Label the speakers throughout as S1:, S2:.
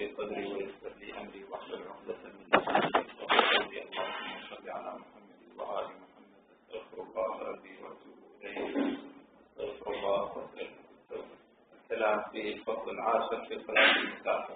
S1: لي صدري ويسر لي أمري واحلل عقدة من لساني اللهم صل على محمد وآل محمد. أستغفر الله ربي وأتوب إليه. أستغفر الله وأستغفر. الكلام في الفصل العاشر في صلاة المسافر.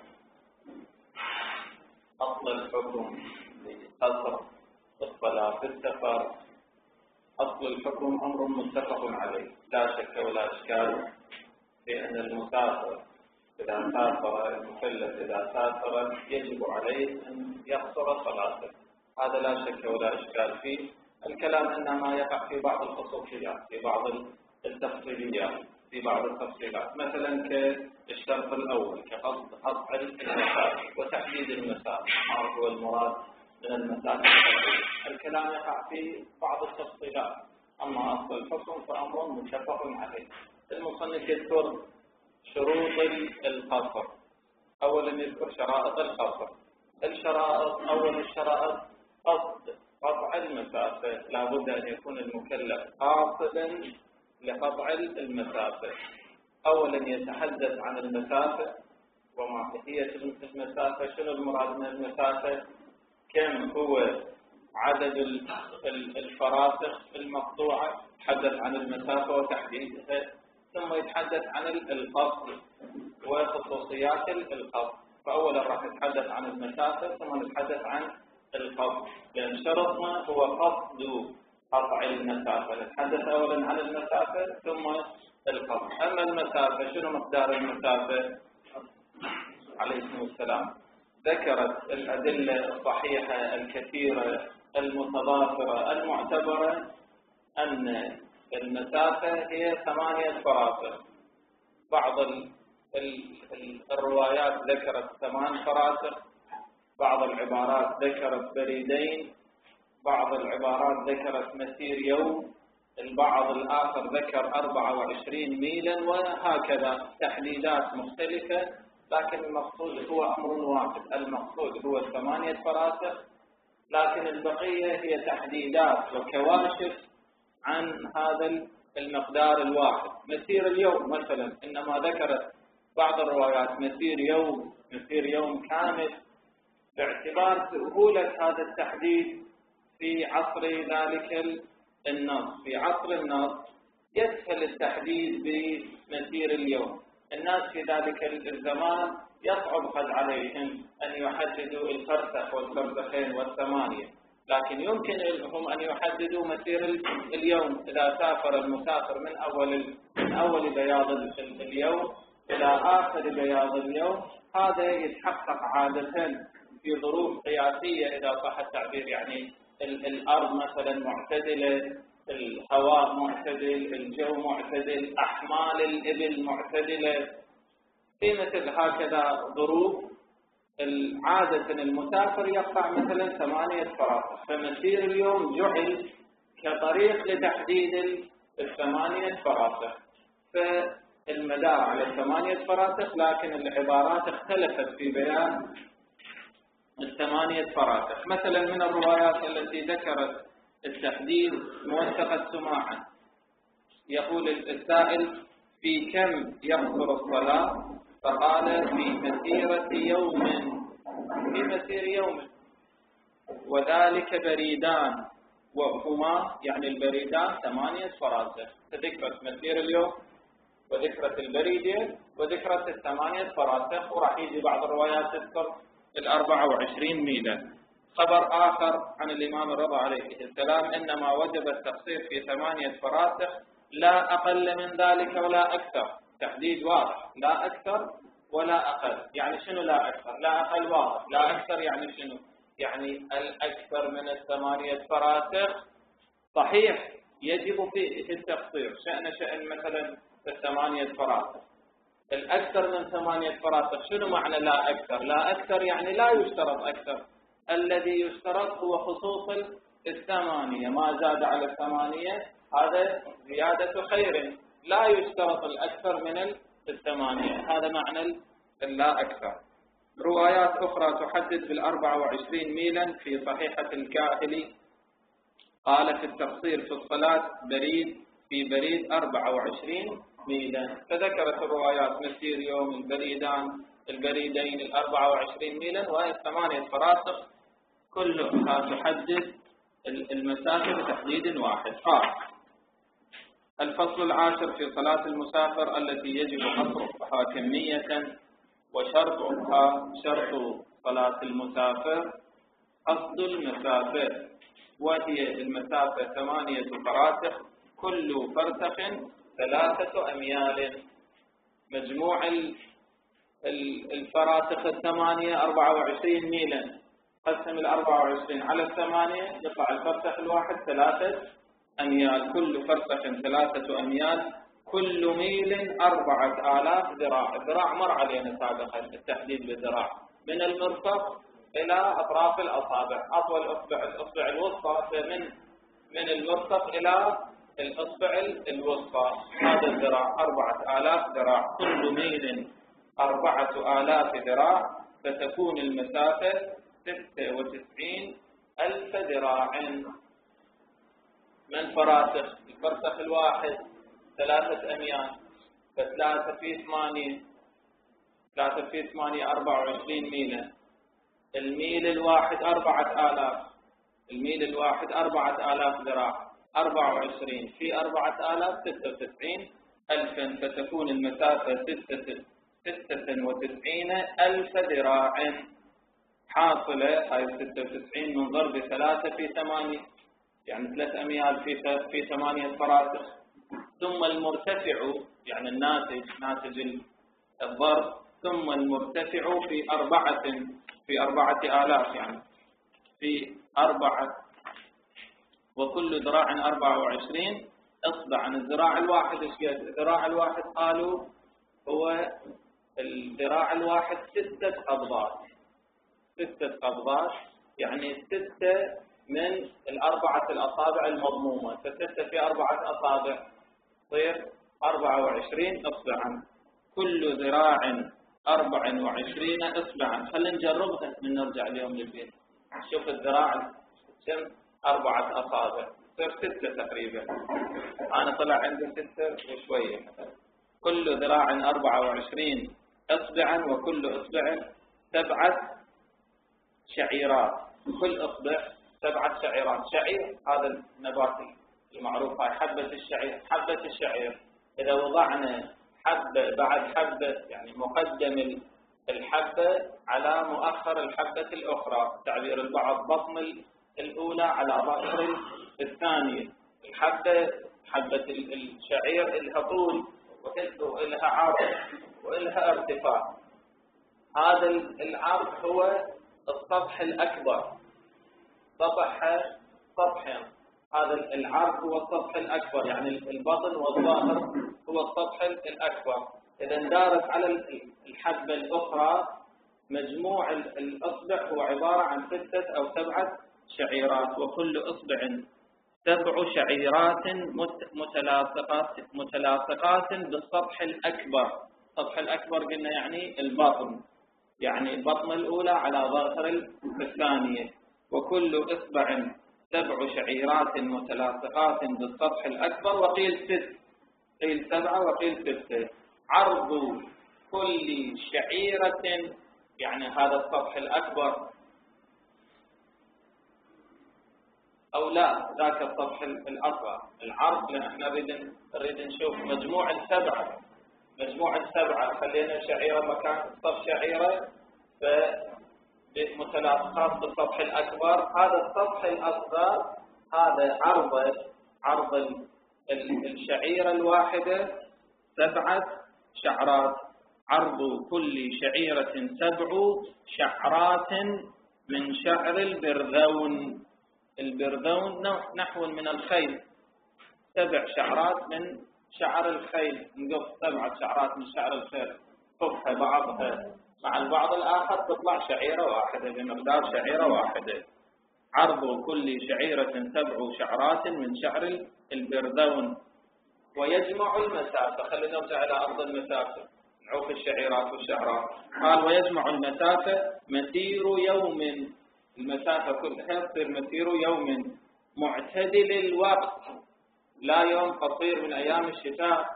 S1: أصل الحكم لقصر الصلاة في السفر. أصل الحكم أمر متفق عليه لا شك ولا إشكال، لأن المسافر إذا سافر، المكلف إذا سافر يجب عليه أن يقصر صلاته، هذا لا شك ولا إشكال فيه. الكلام إنما يقع في بعض الخصوصيات، في بعض التفصيليات، في بعض التفصيلات، مثلا كالشرط الأول كقطع المسافة وتحديد المسافة، ما هو المراد من المسافة. الكلام يقع في بعض التفصيلات، أما أصل الحكم فأمر متفق عليه. المصنف يذكر شروط القصر. أولا يذكر شرائط القصر. الشرائط، أول الشرائط قطع المسافة، لا بد أن يكون المكلف قاصدا لقطع المسافة. أولا يتحدث عن المسافة وماهية المسافة، شنو المراد من المسافة، كم هو عدد الفراسخ المقطوعة، يتحدث عن المسافة وتحديدها، ثم يتحدث عن القصر وخصوصيات القصر. فأولا راح نتحدث عن المسافة ثم نتحدث عن القصر، لأن شرطنا هو قصد قطع المسافة. نتحدث أولا عن المسافة ثم القصر. أما المسافة، شنو مقدار المسافة؟ عليكم السلام. ذكرت الأدلة الصحيحة الكثيرة المتضافرة المعتبرة أن المسافة هي 8 فراسخ. بعض الروايات ذكرت 8 فراسخ، بعض العبارات ذكرت بريدين، بعض العبارات ذكرت مسير يوم، البعض الآخر ذكر 24 ميلا، وهكذا تحديدات مختلفة، لكن المقصود هو أمر واحد. المقصود هو 8 فراسخ، لكن البقية هي تحديدات وكواشف عن هذا المقدار الواحد. مسير اليوم مثلا، إنما ذكرت بعض الروايات مسير يوم كامل، باعتبار سهولة هذا التحديد في عصر ذلك النص. في عصر النص يسهل التحديد بمسير اليوم. الناس في ذلك الزمان يصعب قد عليهم أن يحددوا الفرسخ والفرسخين والثمانية، لكن يمكن لهم أن يحددوا مسير اليوم. إذا سافر المسافر من أول بياض اليوم إلى آخر بياض اليوم، هذا يتحقق عادة في ظروف قياسية إذا صح التعبير، يعني الأرض مثلا معتدلة، الهواء معتدل، الجو معتدل، أحمال الإبل معتدلة. في مثل هكذا ظروف عادة المسافر يقطع مثلا 8 فراسخ، فمسير اليوم جعل كطريق لتحديد 8 فراسخ، فالمدار على 8 فراسخ، لكن العبارات اختلفت في بيان 8 فراسخ. مثلا من الروايات التي ذكرت التحديد موثقة سماعا، يقول السائل: في كم يقصر الصلاة؟ فقال: في مسيرة يوم، في مسير يوم، وذلك بريدان، وهما يعني البريدان 8 فراسخ. فذكرت مسير اليوم وذكرت البريدين وذكرت 8 فراسخ، وراح يجي بعض الروايات تذكر 24 ميلا. خبر آخر عن الإمام الرضا عليه السلام: إنما وجب التقصير في 8 فراسخ، لا أقل من ذلك ولا أكثر. تحديد واضح، لا أكثر ولا أقل. يعني شنو لا أكثر؟ لا أقل واضح، لا أكثر يعني شنو؟ يعني الأكثر من 8 فراسخ صحيح يجب فيه التقصير، شأن مثلا 8 فراسخ. الأكثر من 8 فراسخ شنو معنى لا أكثر؟ لا أكثر يعني لا يشترط أكثر، الذي يشترط هو خصوص 8، ما زاد على 8 هذا زيادة خير، لا يشترط الأكثر من 8، هذا معنى لا أكثر. روايات أخرى تحدد بال24 ميلا. في صحيحة الكاهلي قال: في التقصير في الصلاة في بريد 24 ميلا. فذكرت الروايات مسير يوم، البريدان، البريدين 24 ميلا، وهي 8 فراسخ كلها تحدد المسافة بتحديد واحد. الفصل العاشر في صلاة المسافر التي يجب قصرها كمية، وشرطها شرط صلاة المسافر قصد المسافر، وهي المسافة 8 فراسخ كل فرسخ 3 أميال. مجموع الفراسخ 8 24 ميلا، قسم 24 على 8 يطلع الفرسخ الواحد 3 أميال، كل فرسخ 3 أميال، كل ميل 4000 ذراع. الذراع مر علينا سابقا التحديد بالذراع، من المرفق إلى أطراف الأصابع، أطول الأصبع الوسطى من المرفق إلى الأصبع الوسطى، هذا الذراع 4000 ذراع، كل ميل 4000 ذراع، فتكون المسافة 96,000 ذراع. من فراسخ، الفرسخ الواحد 3 أميال، ف3 في 8 24 ميلا. الميل الواحد 4000، الميل الواحد 4000 ذراع، 24 في 4000 96,000، فتكون المسافة 96,000 ذراع حاصلة. هاي 96 من ضرب 3 في 8، يعني 3 أميال في 8 فراسخ. ثم المرتفع، يعني ناتج الضرب، ثم المرتفع في 4000، يعني في 4، وكل ذراع 24 إصبعا. الذراع الواحد ايش قد؟ الذراع الواحد قالوا هو الذراع الواحد 6 قبضات، 6 قبضات، يعني 6 من 4 الأصابع المضمومة، ف6 في 4 أصابع تصير 24 إصبعا، كل ذراع 24 إصبعا. خلينا نجربها من نرجع اليوم للبيت، شوف الذراع كم 4 أصابع، تصير 6 تقريبا. أنا طلع عندي 6 وشوية مثلا. كل ذراع 24 إصبعا، وكل إصبع 7 شعيرات، كل إصبع 7 شعيرات. شعير هذا النبات المعروف، هاي حبة الشعير. حبة الشعير إذا وضعنا حبة بعد حبة، يعني مقدم الحبة على مؤخر الحبة الأخرى، تعبير البعض بطن الأولى على ظهر الثانية. الحبة حبة الشعير لها طول وإلها عرض وإلها ارتفاع. هذا العرض هو السطح الأكبر، سطحين. هذا العرض هو السطح الأكبر، يعني البطن والظاهر هو السطح الأكبر. إذا اندارت على الحبة الأخرى، مجموع الأصبع هو عبارة عن 6 أو 7 شعيرات، وكل أصبع 7 شعيرات متلاصقات بالسطح الأكبر. السطح الأكبر قلنا يعني البطن، يعني البطن الأولى على ظاهر الثانية. وكل إصبع 7 شعيرات متلاصقات بالسطح الأكبر، وقيل 6، قيل 7 وقيل 6. عرض كل شعيرة، يعني هذا السطح الأكبر، أو لا ذاك السطح الأصغر. العرض لأن احنا نريد نشوف مجموع السبعة، خلينا شعيرة مكان سطح شعيرة، متلاصقات بالسطح الأكبر. هذا السطح الأصغر هذا عرض الشعيرة الواحدة 7 شعرات. عرض كل شعيرة 7 شعرات من شعر البرذون. البرذون نحو من الخيل، 7 شعرات من شعر الخيل، نقص 7 شعرات من شعر الخيل، صفها بعضها مع البعض الآخر تطلع شعيرة واحدة بمقدار شعيرة واحدة. عرض كل شعيرة 7 شعرات من شعر البرذون. ويجمع المسافة، خلينا نرجع إلى أرض المسافة، نعوف الشعيرات والشعرات. قال ويجمع المسافة مسير يوم، المسافة كلها تصير مسير يوم معتدل الوقت، لا يوم قصير من أيام الشتاء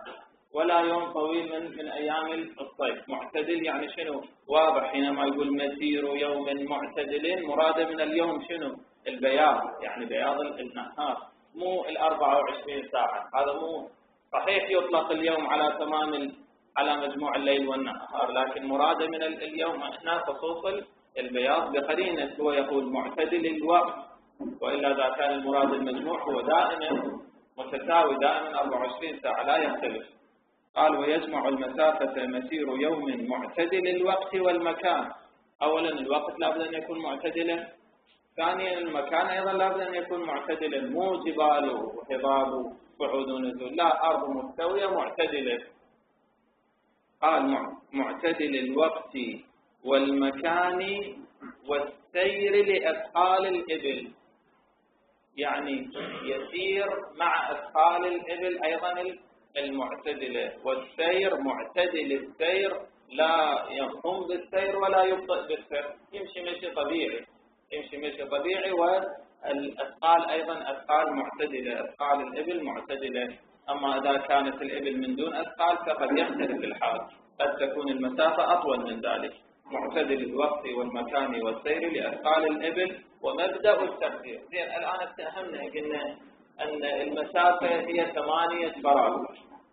S1: ولا يوم طويل من أيام الصيف. معتدل يعني شنو؟ واضح حينما يقول مسير يوم معتدل مراده من اليوم شنو؟ البياض، يعني بياض النهار، مو 24 ساعة. هذا مو صحيح، يطلق اليوم على تمام على مجموع الليل والنهار، لكن مراده من اليوم هنا خصوص البياض بقرينة. هو يقول معتدل الوقت، وإلا إذا كان المراد المجموع هو دائما متساوي، دائما 24 ساعة لا يختلف. قال ويجمع المسافة مسير يوم معتدل الوقت والمكان. أولا الوقت لابد أن يكون معتدلا، ثانيا المكان أيضا لابد أن يكون معتدلا، مو جبال وهضاب صعود ونزول، لا، أرض مستوية معتدلة. قال معتدل الوقت والمكان والسير لأثقال الإبل، يعني يسير مع أثقال الإبل أيضا المعتدلة، والسير معتدل السير، لا يقوم بالسير ولا يبطئ بالسير، يمشي مشي طبيعي، يمشي مشي طبيعي. والأثقال أيضا أثقال معتدلة، أثقال الإبل معتدلة. أما إذا كانت الإبل من دون أثقال فقد يختلف الحال، قد تكون المسافة أطول من ذلك. معتدل الوقت والمكان والسير لأثقال الإبل. ومبدأ التقدير، زين الآن اتهمنا قلنا أن المسافة هي 8 فراسخ،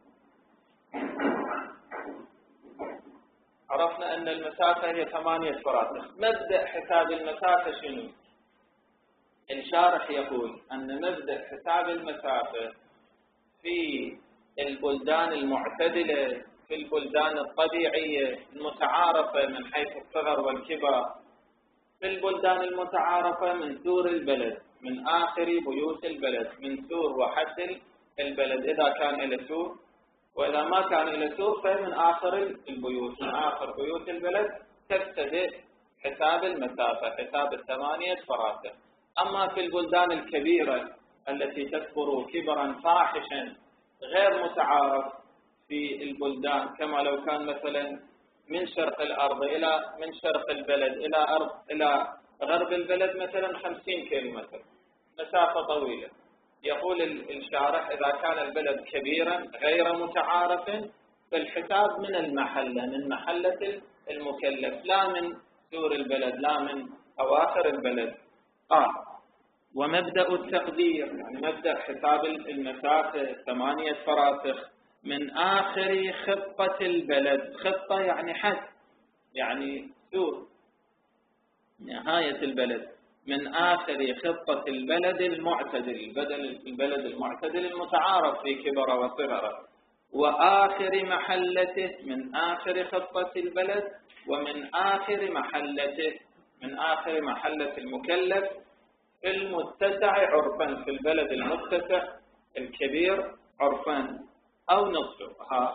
S1: عرفنا أن المسافة هي 8 فراسخ. مبدأ حساب المسافة شنو؟ الشارح يقول أن مبدأ حساب المسافة في البلدان المعتدلة، في البلدان الطبيعية المتعارفة من حيث الصغر والكبر، في البلدان المتعارفة من سور البلد، من آخر بيوت البلد، من سور وحد البلد إذا كان إلى سور، وإذا ما كان إلى سور فمن آخر البيوت، من آخر بيوت البلد تبتدئ حساب المسافة، حساب 8 فراسخ. أما في البلدان الكبيرة التي تكبر كبرا فاحشا غير متعارف في البلدان، كما لو كان مثلا من شرق الأرض من شرق البلد إلى غرب البلد مثلا 50 كيلومتر، مسافة طويلة. يقول الشارح إذا كان البلد كبيرا غير متعارف فالحساب من المحلة، من محلة المكلف، لا من سور البلد، لا من أواخر البلد. ومبدأ التقدير، يعني مبدأ حساب المسافة 8 فراسخ من آخر خطة البلد. خطة يعني حد، يعني سور، نهاية البلد، من آخر خطة البلد المعتدل، البلد المعتدل المتعارف في كبر وصغر، وآخر محلته، من آخر خطة البلد ومن آخر محلته، من آخر محلة المكلف في المتسع عرفا، في البلد المتسع الكبير عرفا أو نصفه.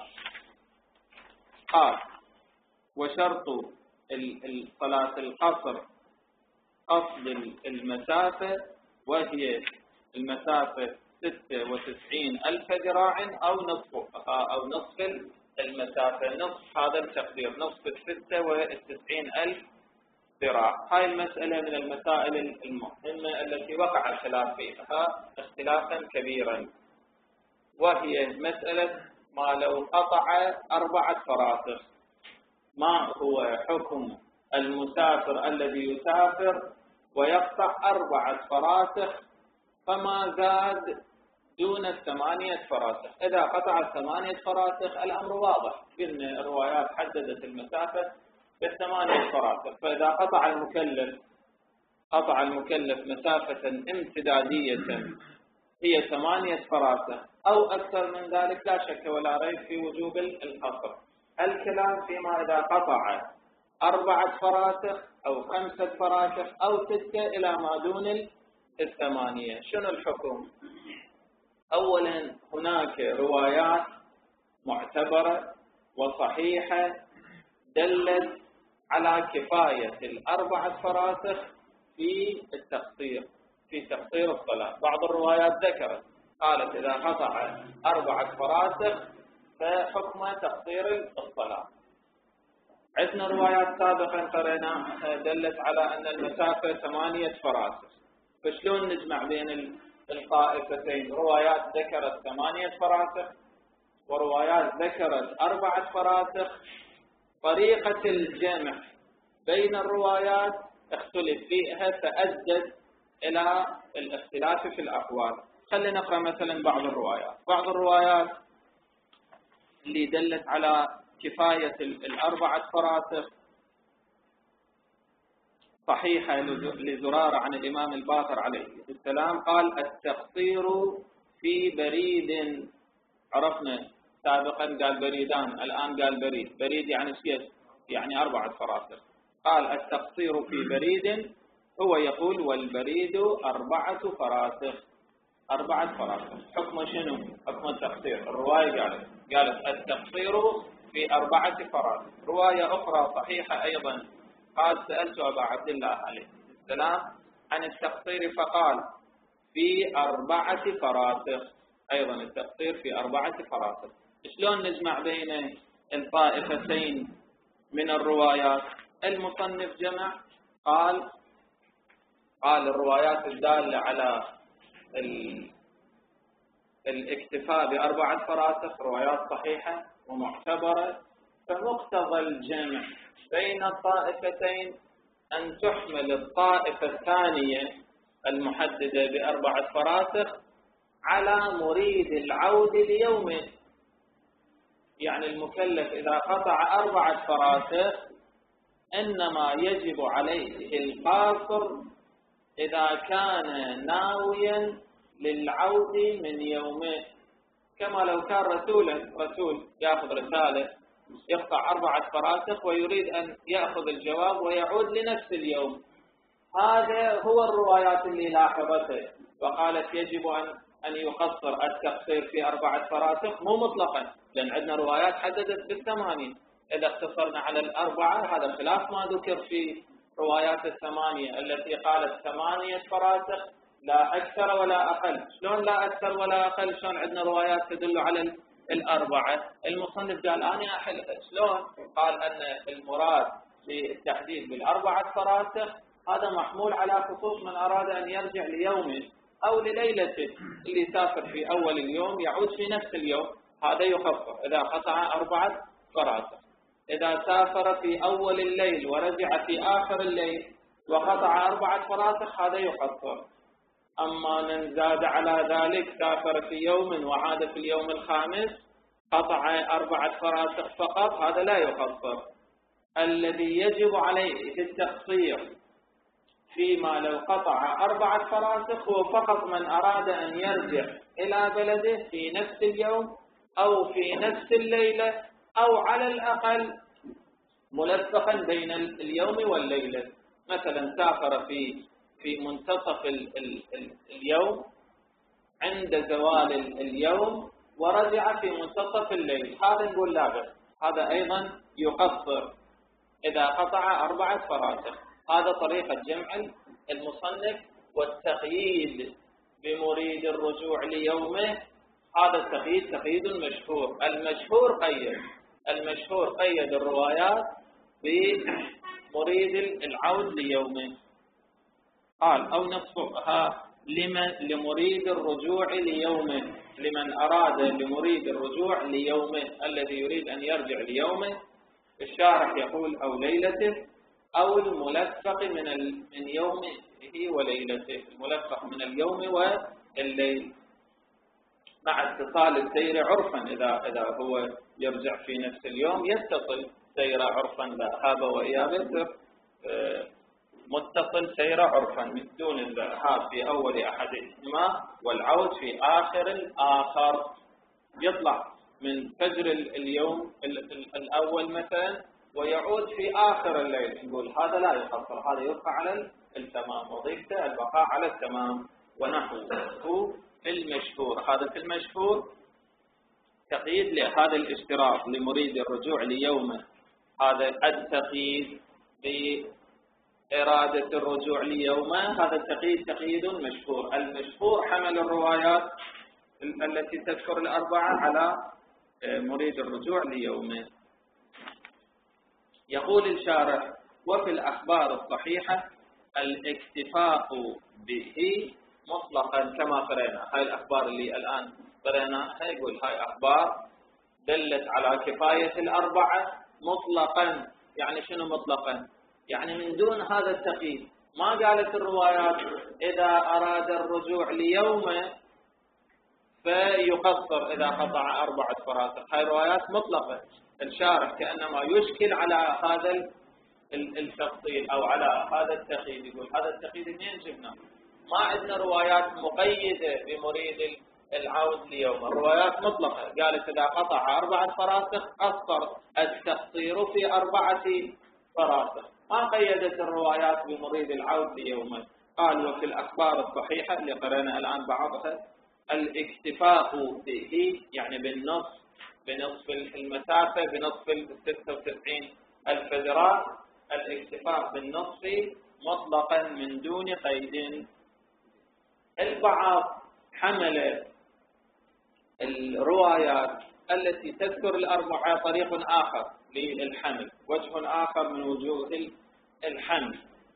S1: قال وشرط صلاة القصر قصد المسافة، وهي المسافة 96,000 ذراع أو نصف المسافة، نصف هذا التقدير، نصف 96,000 ذراع. هاي المسألة من المسائل المهمة التي وقع الخلاف فيها اختلافا كبيرا، وهي مسألة ما لو قطع 4 فراسخ، ما هو حكم المسافر الذي يسافر ويقطع 4 فراسخ فما زاد دون 8 فراسخ؟ إذا قطع 8 فراسخ الأمر واضح، إن الروايات حددت المسافة ب8 فراسخ. فإذا قطع المكلف مسافة امتدادية هي 8 فراسخ أو أكثر من ذلك لا شك ولا ريب في وجوب القصر. الكلام فيما إذا قطع 4 فراسخ أو 5 فراسخ أو 6 إلى ما دون 8، شنو الحكم؟ أولا هناك روايات معتبرة وصحيحة دلت على كفاية 4 فراسخ في تقصير الصلاة. بعض الروايات ذكرت قالت إذا قطع 4 فراسخ فحكم تقصير الصلاة. عندنا روايات سابقا قرأناها دلت على أن المسافة 8 فراسخ، فشلون نجمع بين الطائفتين؟ روايات ذكرت 8 فراسخ وروايات ذكرت 4 فراسخ، طريقة الجمع بين الروايات اختلف فيها فأدت إلى الاختلاف في الأقوال. خلينا نقرأ مثلا بعض الروايات اللي دلت على كفاية 4 فراسخ صحيحة لزرارة عن الإمام الباقر عليه السلام، قال التقصير في بريد. عرفنا سابقا قال بريدان، الآن قال بريد يعني سيس، يعني 4 فراسخ. قال التقصير في بريد، هو يقول والبريد 4 فراسخ. 4 فراسخ حكم شنو؟ حكم التقصير. الرواية قالت التقصير في 4 فراسخ. رواية أخرى صحيحة أيضا قال سألت أبا عبد الله عليه السلام عن التقصير فقال في 4 فراسخ. أيضا التقصير في 4 فراسخ. شلون نجمع بين الطائفتين من الروايات؟ المصنف جمع، قال الروايات الدالة على الاكتفاء ب4 فراسخ روايات صحيحة ومعتبرة، فمقتضى الجمع بين الطائفتين أن تحمل الطائفة الثانية المحددة ب4 فراسخ على مريد العود ليومه. يعني المكلف إذا قطع 4 فراسخ إنما يجب عليه القاصر إذا كان ناويا للعود من يومه، كما لو كان رسول يأخذ رسالة يقطع 4 فراسخ ويريد أن يأخذ الجواب ويعود لنفس اليوم. هذا هو الروايات اللي لاحظته وقالت يجب أن يقصر التقصير في 4 فراسخ، مو مطلقا، لأن عندنا روايات حددت ب8. إذا اقتصرنا على 4 هذا خلاف ما ذكر في روايات 8 التي قالت 8 فراسخ لا أكثر ولا أقل. شلون لا أكثر ولا أقل؟ شلون عندنا روايات تدل على 4؟ المصنف قال أنا أحلها. شلون؟ قال أن المراد بالتحديد ب4 فراسخ هذا محمول على خصوص من أراد أن يرجع ليومه أو لليلته، اللي سافر في أول اليوم يعود في نفس اليوم، هذا يخفف إذا قطع 4 فراسخ. إذا سافر في أول الليل ورجع في آخر الليل وقطع 4 فراسخ هذا يقصر. أما من زاد على ذلك سافر في يوم وعاد في اليوم الخامس قطع 4 فراسخ فقط، هذا لا يقصر. الذي يجب عليه التقصير فيما لو قطع 4 فراسخ هو فقط من أراد أن يرجع إلى بلده في نفس اليوم أو في نفس الليلة أو على الأقل ملفقا بين اليوم والليلة. مثلا سافر في منتصف اليوم عند زوال اليوم ورجع في منتصف الليل، هذا نقول لا بأس، هذا أيضا يقصر إذا قطع 4 فراسخ. هذا طريقة جمع المصنف. والتقييد بمريد الرجوع ليومه هذا التقييد تقييد مشهور. المشهور قيد الروايات بمريد العود ليومه. قال أو نصفها لمريد الرجوع ليومه، لمن أراد لمريد الرجوع ليومه الذي يريد أن يرجع ليومه. الشارح يقول أو ليلته أو الملفق من يومه وليلته، الملفق من اليوم والليل مع اتصال السير عرفا. إذا هو يرجع في نفس اليوم يتصل سير عرفا، ذهاب وإياب متصل سير عرفا من دون الذهاب في أول أحدهما والعود في آخر الآخر. يطلع من فجر اليوم الأول مثلا ويعود في آخر الليل، نقول هذا لا يقصر، هذا يبقى على التمام، وظيفته البقاء على التمام. ونحوه في المشهور، هذا في المشهور تقييد لهذا الاشتراط لمريد الرجوع ليومه. هذا التقييد بإرادة الرجوع ليومه هذا التقييد تقييد مشهور. المشهور حمل الروايات التي تذكر 4 على مريد الرجوع ليومه. يقول الشارح وفي الأخبار الصحيحة الاكتفاء به مطلقا كما قرأنا. هاي الأخبار اللي الآن قرأناها يقول هاي أخبار دلت على كفاية الأربعة مطلقا. يعني شنو مطلقا؟ يعني من دون هذا التقييد. ما قالت الروايات إذا أراد الرجوع ليومه فيقصر إذا قطع 4 فراسخ. هاي روايات مطلقة. الشارح كأنما يشكل على هذا التفصيل أو على هذا التقييد، يقول هذا التقييد منين جبناه؟ ما عندنا روايات مقيدة بمريد العود ليوم. الروايات مطلقة، قالت إذا قطع 4 فراسخ قصر التقصير في 4 فراسخ. ما قيدت الروايات بمريد العود ليوم. قال وفي الأخبار الصحيحة اللي قرأنا الآن بعضها الاكتفاء به، يعني بنصف المسافة، بنصف 96 الفدرات، الاكتفاء بالنصف مطلقا من دون قيد. البعض حمل الروايات التي تذكر الأربعة طريق آخر للحمل، وجه آخر من وجوه الحمل.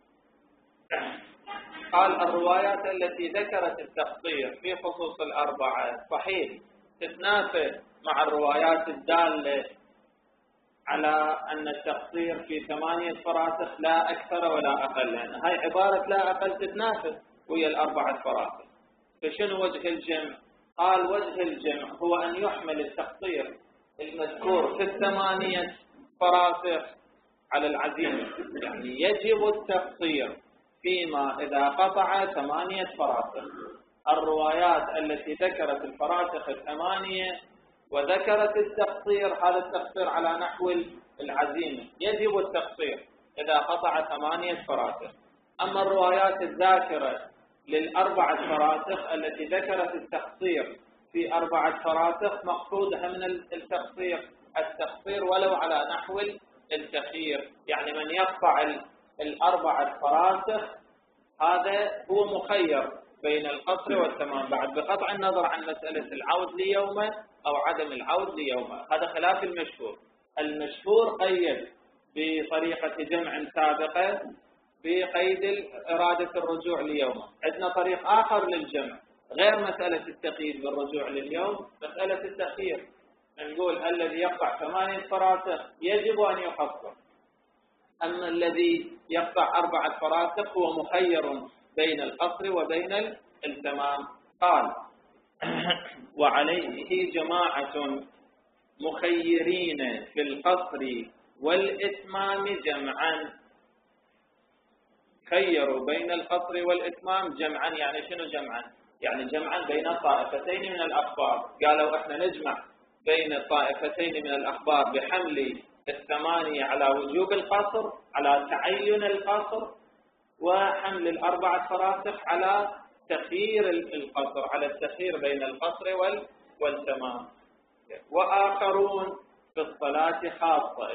S1: قال الروايات التي ذكرت التقصير في خصوص الأربعة صحيح تتنافى مع الروايات الدالة على أن التقصير في 8 فراسخ لا أكثر ولا أقل، لأن هاي عبارة لا أقل تتنافى ويا 4 فراسخ. فشنو وجه الجمع؟ قال وجه الجمع هو أن يحمل التقصير المذكور في 8 فراسخ على العزيمة. يعني يجب التقصير فيما إذا قطع 8 فراسخ. الروايات التي ذكرت الفراسخ 8 وذكرت التقصير، هذا التقصير على نحو العزيمة، يجب التقصير إذا قطع 8 فراسخ. أما الروايات الذاكرة لل4 فراسخ التي ذكرت التقصير في 4 فراسخ مقصودها من التقصير ولو على نحو التخيير. يعني من يقطع 4 فراسخ هذا هو مخير بين القصر والتمام، بعد بقطع النظر عن مسألة العود ليومه أو عدم العود ليومه. هذا خلاف المشهور. المشهور قيد بطريقة جمع سابقة بقيد إرادة الرجوع ليومه. عندنا طريق آخر للجمع غير مسألة التقييد بالرجوع لليوم، مسألة التخيير. نقول الذي يقطع 8 فراسخ يجب أن يقصر، أما الذي يقطع 4 فراسخ هو مخير بين القصر وبين التمام. قال وعليه جماعة مخيرين في القصر والإتمام جمعا. خيروا بين القصر والإتمام جمعا. يعني شنو جمعا؟ يعني جمعا بين طائفتين من الأخبار. قالوا احنا نجمع بين الطائفتين من الأخبار بحمل 8 على وجوب القصر، على تعين القصر، وحمل 4 فراسخ على تخيير القصر، على التخيير بين القصر والتمام. وآخرون في الصلاة خاصة.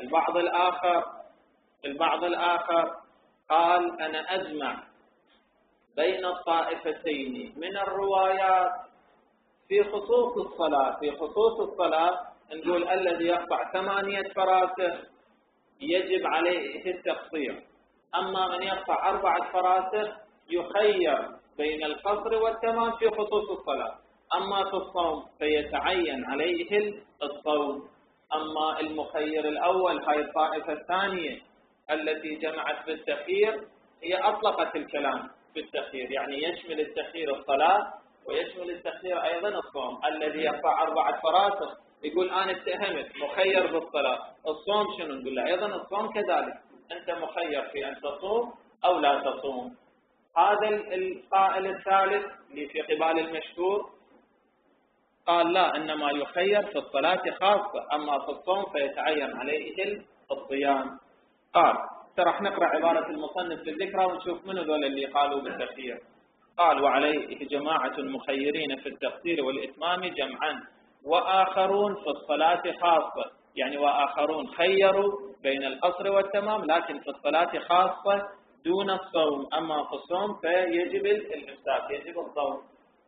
S1: البعض الآخر قال أنا أجمع بين الطائفتين من الروايات في خصوص الصلاة. نقول الذي يقطع 8 فراسخ يجب عليه التقصير، أما من يقطع 4 فراسخ يخير بين القصر والتمام في خصوص الصلاة. أما في الصوم فيتعين عليه الصوم. أما المخير الأول، هاي الطائفة الثانية التي جمعت بالتخيير، هي أطلقت الكلام في التخيير، يعني يشمل التخيير الصلاة ويشمل التخيير أيضا الصوم. الذي يقطع 4 فراسخ يقول أنا اتهمت مخير بالصلاة. الصوم شنو؟ نقول له أيضا الصوم كذلك، أنت مخير في أن تصوم أو لا تصوم. هذا القائل الثالث اللي في قبال المشهور قال لا، إنما يخير في الصلاة خاصة، أما في الصوم فيتعين عليه الصيام. قال راح نقرأ عبارة المصنف في الذكرى ونشوف من ذول اللي قالوا بالتخيير. قال وعليه جماعة مخيرين في التقصير والإتمام جمعا، وآخرون في الصلاة خاصة. يعني وآخرون خيروا بين القصر والتمام لكن في الصلاة خاصة دون الصوم، أما في الصوم فيجب الإمساك، يجب الصوم.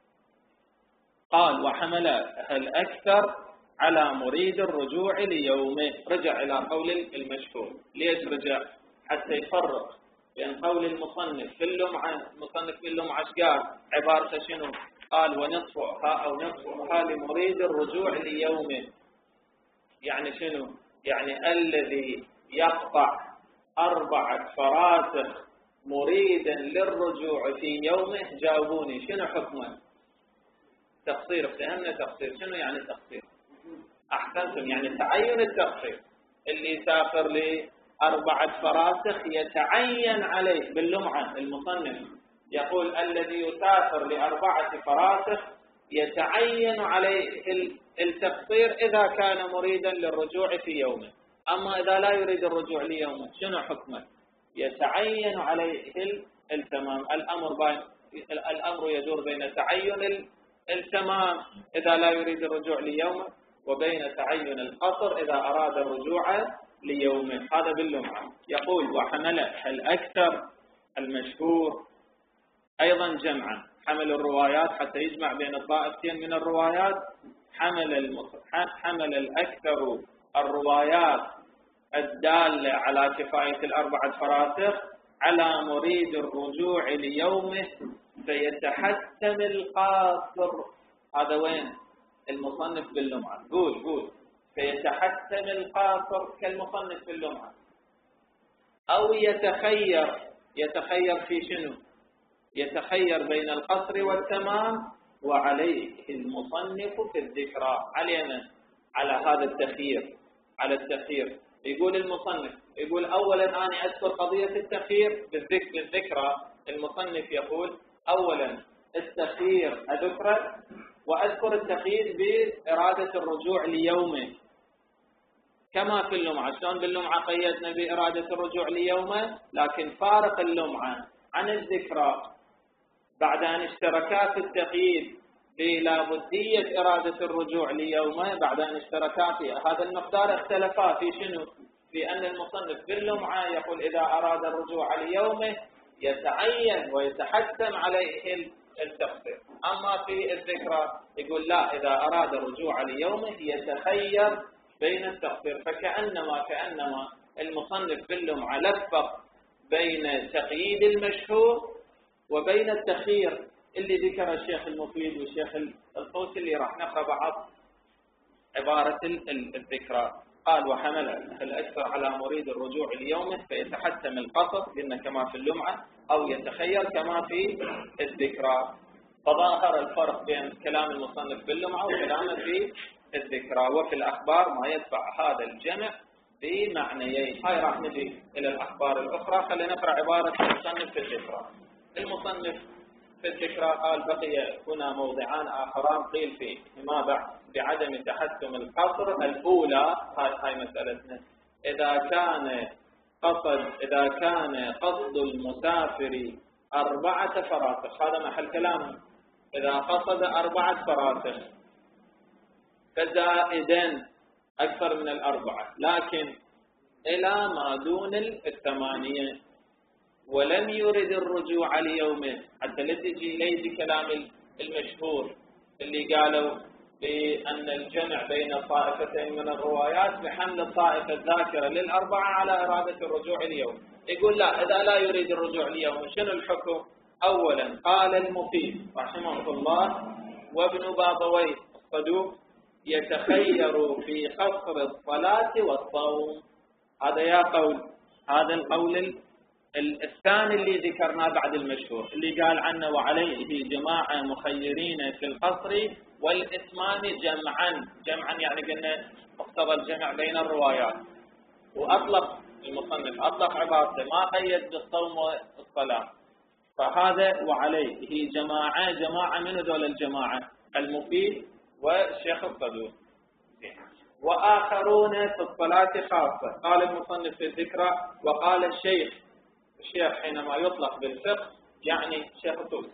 S1: قال وحملها الأكثر على مريد الرجوع ليومه. رجع إلى قول المشهور. ليش رجع؟ حتى يفرق بين قول المصنف في اللمعة. المصنف في اللمعة قال عبارة شنو؟ قال ونصفها أو نصفها لمريد الرجوع ليومه. يعني شنو؟ يعني الذي يقطع 4 فراسخ مريدا للرجوع في يومه، جاوبوني شنو حكمه؟ تقصير. فهمنا تقصير. شنو يعني تقصير؟ أحسنتم، يعني تعين التقصير. اللي سافر ل4 فراسخ يتعين عليه باللمعة. المصنف يقول الذي يسافر ل4 فراسخ يتعين عليه التقصير إذا كان مريدا للرجوع في يومه. أما إذا لا يريد الرجوع ليومه شنو حكمه؟ يتعين عليه التمام. الأمر يدور بين تعين التمام إذا لا يريد الرجوع ليومه، وبين تعين القصر إذا أراد الرجوع ليومه. هذا باللمعة. يقول وحمل الأكثر المشهور أيضا جمعا، حمل الروايات حتى يجمع بين الطائفتين من الروايات. حمل الأكثر الروايات الدالة على كفاية 4 فراسخ على مريد الرجوع ليومه فيتحتم القاصر. هذا وين المصنف باللمعة؟ قول فيتحتم القاصر كالمصنف باللمعة. أو يتخير في شنو؟ يتخير بين القصر والتمام، وعليه المصنف في الذكرى. علينا على هذا التخيير، على التخيير. يقول المصنف، يقول أولا أنا أذكر قضية التخيير بالذكرى. المصنف يقول أولا التخيير أذكره، وأذكر التخيير بإرادة الرجوع ليومه كما في اللمعة. شلون باللمعة قيدنا بإرادة الرجوع ليومه، لكن فارق اللمعة عن الذكرى بعد أن اشتركا في التقييد بلابدية إرادة الرجوع ليومه. بعد أن اشتركا في هذا المقدار اختلفا في شنو؟ في أن المصنف باللمعة يقول إذا أراد الرجوع ليومه يتعين ويتحتم عليه التقصير. أما في الذكرى يقول لا، إذا أراد الرجوع ليومه يتخير بين التقصير. فكأنما المصنف باللمعة لفق بين تقييد المشهور وبين التخيير اللي ذكر الشيخ المفيد والشيخ الطوسي اللي راح نقرأ بعض عبارة الذكرى. قال وحمل الأكثر على مريد الرجوع ليومه فيتحتم القصر، لأن كما في اللمعة، أو يتخير كما في الذكرى. فظاهر الفرق بين كلام المصنف باللمعة وكلامه في الذكرى. وفي الأخبار ما يدفع هذا الجمع بمعنيين. هاي راح نجي إلى الأخبار الأخرى. خلينا نقرأ عبارة المصنف في الذكرى. المصنف في الذكرى قال بقي هنا موضعان آخران قيل فيهما بعدم تحتم القصر. الأولى هاي مسألتنا، إذا كان قصد المسافر 4 فراسخ. هذا محل كلامه. إذا قصد 4 فراسخ فزائدا أكثر من 4، لكن إلى ما دون 8، ولم يرد الرجوع ليومه. حتى لا تجي إليه بكلام المشهور اللي قالوا بأن الجمع بين طائفتين من الروايات بحمل الطائفة الذاكرة لل4 على إرادة الرجوع اليوم. يقول لا، إذا لا يريد الرجوع اليوم شنو الحكم؟ أولا قال المفيد رحمه الله وابن بابويه الصدوق يتخير في قصر الصلاة والصوم. هذا يا قول. هذا القول الثاني اللي ذكرناه بعد المشهور اللي قال عنه وعليه جماعة مخيرين في القصر والإتمام جمعا يعني قلنا اقتضى الجمع بين الروايات. وأطلق المصنف عبارته ما قيد بالصوم والصلاة. فهذا وعليه جماعة من هذول الجماعة؟ المفيد والشيخ الصدوق. وآخرون في الصلاة خاصة. قال المصنف في الذكرى وقال الشيخ حينما يطلق بالفقه يعني شيخ الطوسي.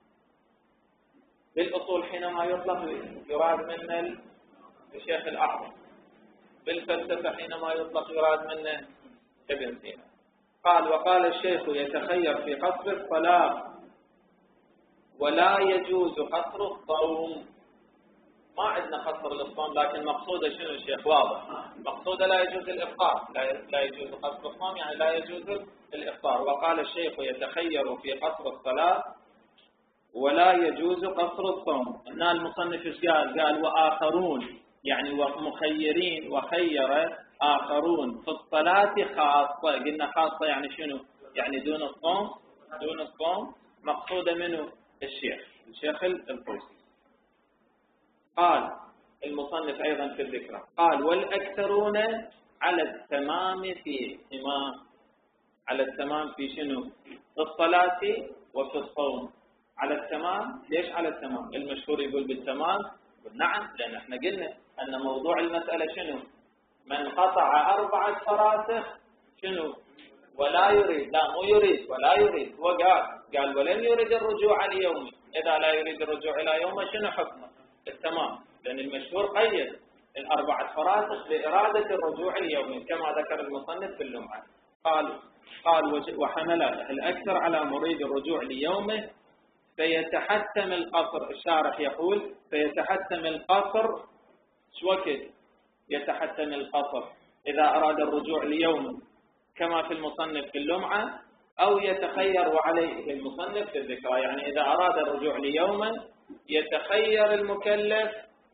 S1: بالأصول حينما يطلق يراد من الشيخ الأعظم. بالفلسفة حينما يطلق يراد من ابن سينا. قال وقال الشيخ يتخير في قصر الصلاة ولا يجوز قصر الصوم. ما عندنا قصر للصوم، لكن مقصوده شنو الشيخ؟ واضح. مقصوده لا يجوز الإفطار، لا يجوز قصر الصوم يعني لا يجوز الإفطار. وقال الشيخ يتخير في قصر الصلاة ولا يجوز قصر الصوم. هنا المصنف ايش قال؟ قال وآخرون، يعني ومخيرين وخير آخرون في الصلاة خاصة. قلنا خاصة يعني شنو؟ يعني دون الصوم. دون الصوم مقصودة منه الشيخ الطوسي. قال المصنف أيضا في الذكرى، قال والأكثرون على التمام فيهما. على التمام في شنو؟ في الصلاة وفي الصوم. على التمام. ليش على التمام؟ المشهور يقول بالتمام. نعم، لأن احنا قلنا أن موضوع المسألة شنو؟ من قطع 4 فراسخ شنو؟ ولا يريد، لا مو يريد ولا يريد، هو قال ولن يريد الرجوع اليومي. إذا لا يريد الرجوع إلى يومه شنو حكمه؟ التمام، لأن المشهور قيد 4 فراسخ بإرادة الرجوع اليومي كما ذكر المصنف في اللمعة. قال وحمل الأكثر على مريد الرجوع ليومه فيتحتم القصر. الشارح يقول فيتحتم القصر. شو وقت يتحتم القصر؟ إذا أراد الرجوع ليوم كما في المصنف في اللمعة، أو يتخير وعليه المصنف في الذكرى. يعني إذا أراد الرجوع ليوما يتخير المكلف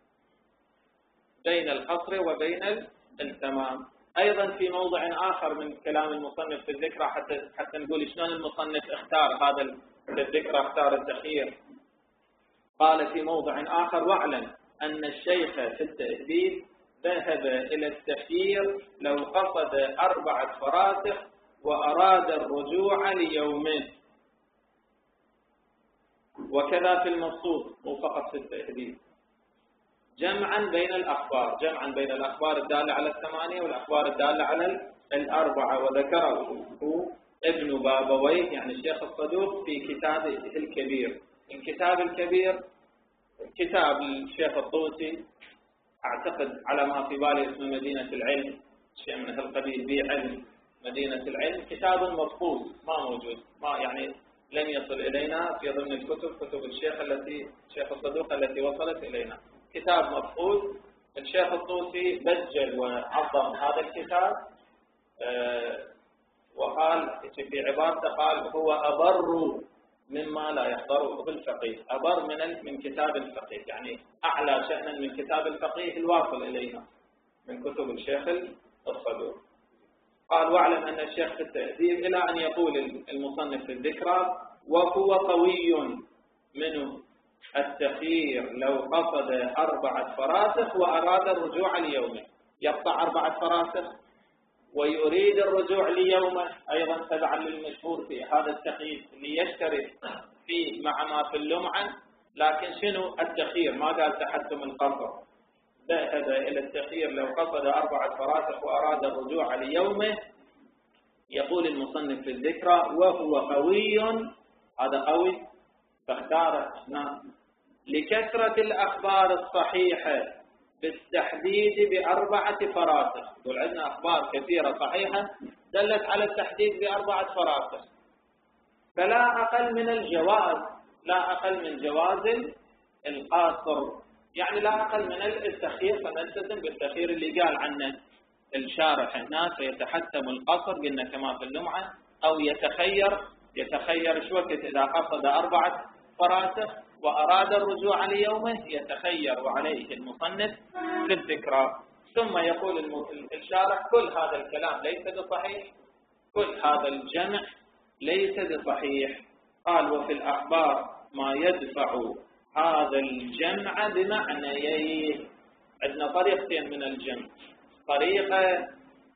S1: بين القصر وبين التمام. أيضا في موضع آخر من كلام المصنف في الذكرى حتى نقول شلون المصنف اختار هذا في الذكرى، اختار التخيير. قال في موضع آخر واعلم أن الشيخ في التأديب ذهب إلى التخيير لو قصد 4 فراسخ وأراد الرجوع ليومه، وكذا في المبسوط مو فقط في التأديب، جمعا بين الأخبار الدالة على 8 والأخبار الدالة على 4. وذكره ابن بابويه يعني الشيخ الصدوق في كتابه الكبير. الكتاب الكبير كتاب الشيخ الطوسي، أعتقد على ما في بالي اسم مدينة العلم، شيء من هالقبيل، بعلم مدينة العلم. كتاب مفقود ما موجود، ما يعني لم يصل إلينا في ضمن كتب الشيخ الصدوق التي وصلت إلينا. كتاب مفقود. الشيخ الطوسي بجل وعظم هذا الكتاب، وقال في عبارته قال هو أبر مما لا يحضره بالفقيه، أبر من كتاب الفقيه، يعني أعلى شأنا من كتاب الفقيه الواصل إلينا من كتب الشيخ الصدوق. قال واعلم أن الشيخ في التأديب إلى أن يقول المصنف في الذكرى وهو قوي منه التخيير لو قصد 4 فراسخ وأراد الرجوع ليومه. يقطع 4 فراسخ ويريد الرجوع ليومه أيضا تبعا للمشهور في هذا التخيير ليشترك فيه مع ما في اللمعة. لكن شنو التخيير؟ ما قال تحتم القصر، ذهب إلى التخيير لو قصد 4 فراسخ وأراد الرجوع ليومه. يقول المصنف في الذكرى وهو قوي، هذا قوي فاختار لكثرة الأخبار الصحيحة بالتحديد ب4 فراسخ. يقول عندنا أخبار كثيرة صحيحة دلت على التحديد ب4 فراسخ، فلا أقل من الجواز، لا أقل من جواز القاصر، يعني لا أقل من التخيير. فنلتزم بالتخيير اللي قال عنه الشارح هنا سيتحتم القصر، قلنا كما في اللمعة، أو يتخير شو وقت إذا قصد 4 فراسخ وأراد الرجوع ليومه يتخير وعليه المصنف في الذكرى. ثم يقول الشارح كل هذا الكلام ليس بصحيح، كل هذا الجمع ليس بصحيح. قال وفي الأخبار ما يدفع هذا الجمع بمعنييه. عندنا طريقتين من الجمع، طريقة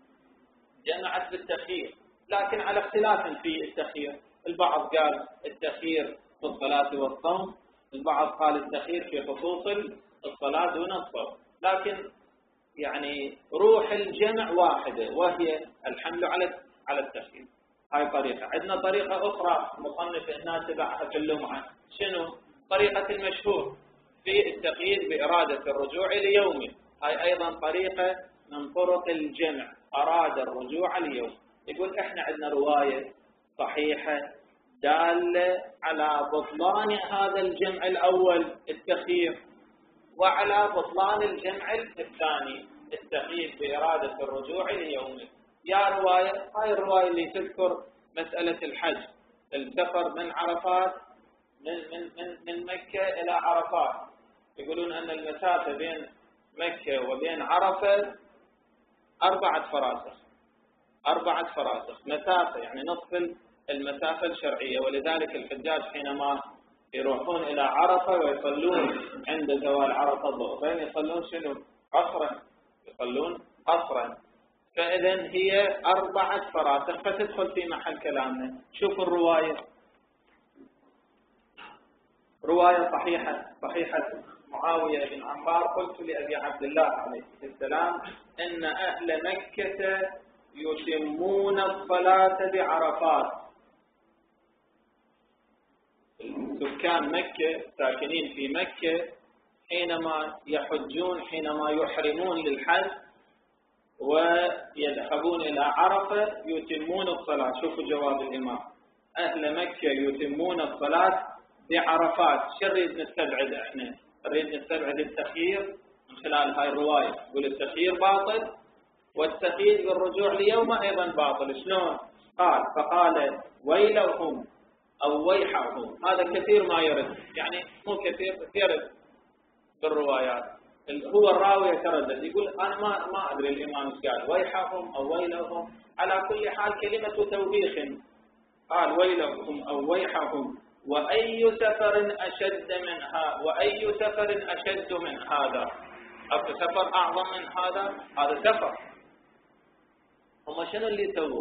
S1: جمعت بالتخيير لكن على اختلاف في التخيير. البعض قال التخيير في الصلاة والصوم، البعض قال التخيير في خصوص الصلاة دون الصوم، لكن يعني روح الجمع واحدة وهي الحمل على التخيير. هاي طريقة. عندنا طريقة أخرى مصنف الناس تبعها في اللمعة، شنو؟ طريقة المشهور في التقييد بإرادة الرجوع ليومه. هاي أيضا طريقة من طرق الجمع، أراد الرجوع ليوم. يقول إحنا عندنا رواية صحيحة دالة على بطلان هذا الجمع الأول التخيير، وعلى بطلان الجمع الثاني التقييد بإرادة الرجوع ليومه. يا رواية، هاي الرواية اللي تذكر مسألة الحج، السفر من عرفات من مكة إلى عرفات. يقولون أن المسافة بين مكة وبين عرفة 4 فراسخ، 4 فراسخ مسافة، يعني نصف المسافة الشرعية. ولذلك الحجاج حينما يروحون إلى عرفة ويصلون عند زوال عرفة الظهر يصلون شنو؟ قصرا، يصلون قصرا. فإذن هي 4 فراسخ. فتدخل في محل كلامنا. شوفوا الرواية، رواية صحيحة معاوية بن عمار: قلت لأبي عبد الله عليه السلام إن أهل مكة يتمون الصلاة بعرفات. سكان مكة ساكنين في مكة حينما يحجون، حينما يحرمون للحج ويذهبون إلى عرفة يتمون الصلاة. شوفوا جواب الإمام: أهل مكة يتمون الصلاة بعرفات. شو نريد نستبعد احنا؟ نريد نستبعد التخيير من خلال هاي الرواية. يقول التخيير باطل والتقييد بالرجوع ليومه أيضا باطل. شلون؟ فقال ويلهم أو ويحهم. هذا كثير ما يرد، يعني مو كثير يرد بالروايات. هو الراوي يتردد يقول أنا ما أدري الإمام قال ويحهم أو ويلهم. على كل حال كلمة توبيخ. قال ويلهم أو ويحهم وأي سفر أشد منها، وأي سفر أشد من هذا. أو سفر أعظم من هذا؟ هذا سفر. هم شنو اللي سووا؟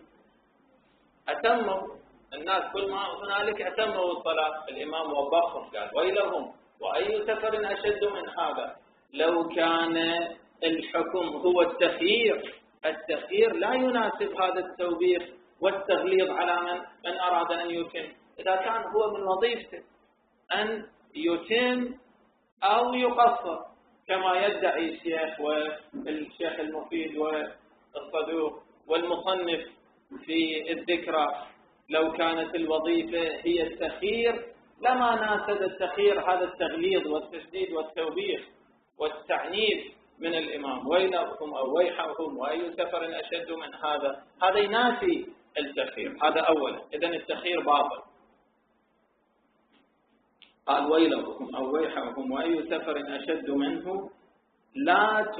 S1: أتموا الناس كل ما هنالك أتموا الصلاة. الإمام وبخهم قال ويلهم وأي سفر أشد من هذا. لو كان الحكم هو التخيير لا يناسب هذا التوبيخ والتغليظ على من أراد أن يتم. إذا كان هو من وظيفته أن يتم أو يقصر كما يدعي الشيخ والشيخ المفيد والصدوق والمصنف في الذكرى، لو كانت الوظيفة هي التخيير لما ناسب التخيير هذا التغليظ والتشديد والتوبيخ والتعنيف من الإمام. ويلهم أو ويحهم وأي سفر أشد من هذا. هذا ينافي التخيير. هذا أولا. إذن التخيير باطل. قال ويلهم أو ويحهم وأي سفر أشد منه لا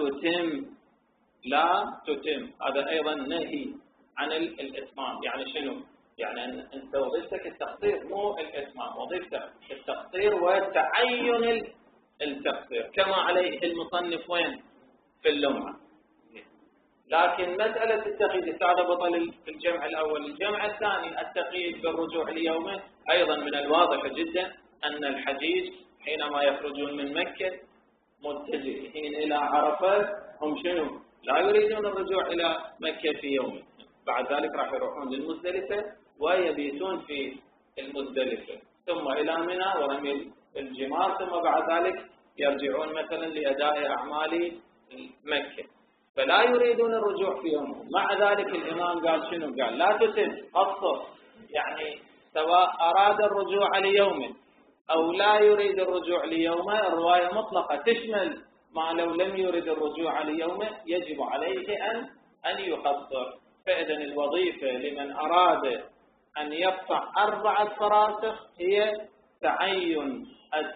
S1: تتم. هذا أيضا نهي عن الإتمام. يعني شنو؟ يعني أنت وظيفتك التقصير مو الإتمام، وظيفتك التقصير وتعين التقصير كما عليه المصنف وين؟ في اللمعة. لكن مسألة التقييد هذا بطل الجمع الأول. الجمع الثاني التقييد بالرجوع ليومه. أيضا من الواضح جدا أن الحجيج حينما يخرجون من مكة متجهين إلى عرفة هم شنو؟ لا يريدون الرجوع إلى مكة في يوم. بعد ذلك راح يروحون للمزدلفة ويبيتون في المزدلفة، ثم إلى منى ورمي الجمار، ثم بعد ذلك يرجعون مثلا لأداء أعمال مكة. فلا يريدون الرجوع في يوم. مع ذلك الإمام قال شنو؟ قال لا تتم، قصر. يعني سواء أراد الرجوع ليوم أو لا يريد الرجوع ليومه، الرواية مطلقة تشمل ما لو لم يرد الرجوع ليومه يجب عليه أن يقصر. فإذن الوظيفة لمن أراد أن يقطع 4 فراسخ هي تعين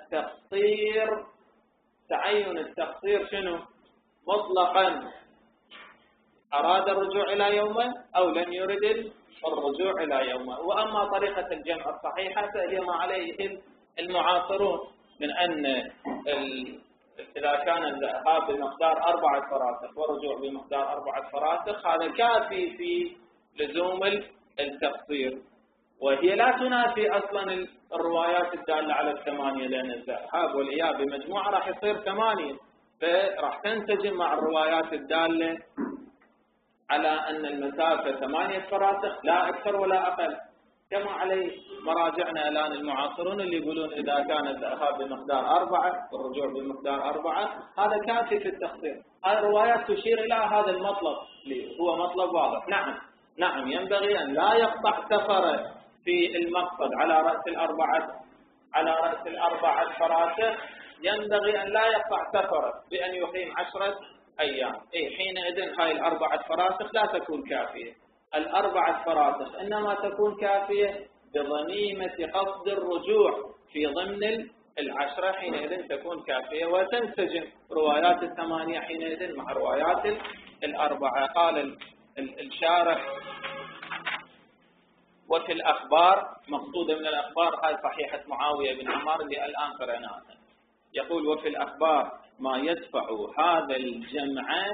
S1: التقصير شنو؟ مطلقا. أراد الرجوع إلى يومه أو لم يرد الرجوع إلى يومه. وأما طريقة الجمع الصحيحة فهي ما عليه المعاصرون من أن إذا كان الذهاب بمقدار 4 فراسخ والرجوع بمقدار 4 فراسخ هذا كافي في لزوم التقصير. وهي لا تنافي أصلا الروايات الدالة على 8، لأن الذهاب والإياب بمجموعة راح يصير 8، فراح تنسجم مع الروايات الدالة على أن المسافة 8 فراسخ لا أكثر ولا أقل، كما عليه مراجعنا الآن المعاصرون اللي يقولون إذا كان الذهاب بمقدار 4 والرجوع بمقدار 4 هذا كافي في التقصير. هذه الروايات تشير إلى هذا المطلب اللي هو مطلب واضح. نعم ينبغي أن لا يقطع سفره في المقصد على رأس الأربعة فراسخ. ينبغي أن لا يقطع سفره بأن يقيم 10 أيام. حينئذ هاي 4 فراسخ لا تكون كافية. 4 فراسخ إنما تكون كافية بضميمة قصد الرجوع في ضمن 10 حينئذ تكون كافية وتنسجم روايات 8 حينئذ مع روايات 4. قال الشارح: وفي الأخبار، مقصودة من الأخبار هاي صحيحة معاوية بن عمار اللي الآن قرأناها. يقول: وفي الأخبار ما يدفع هذا الجمع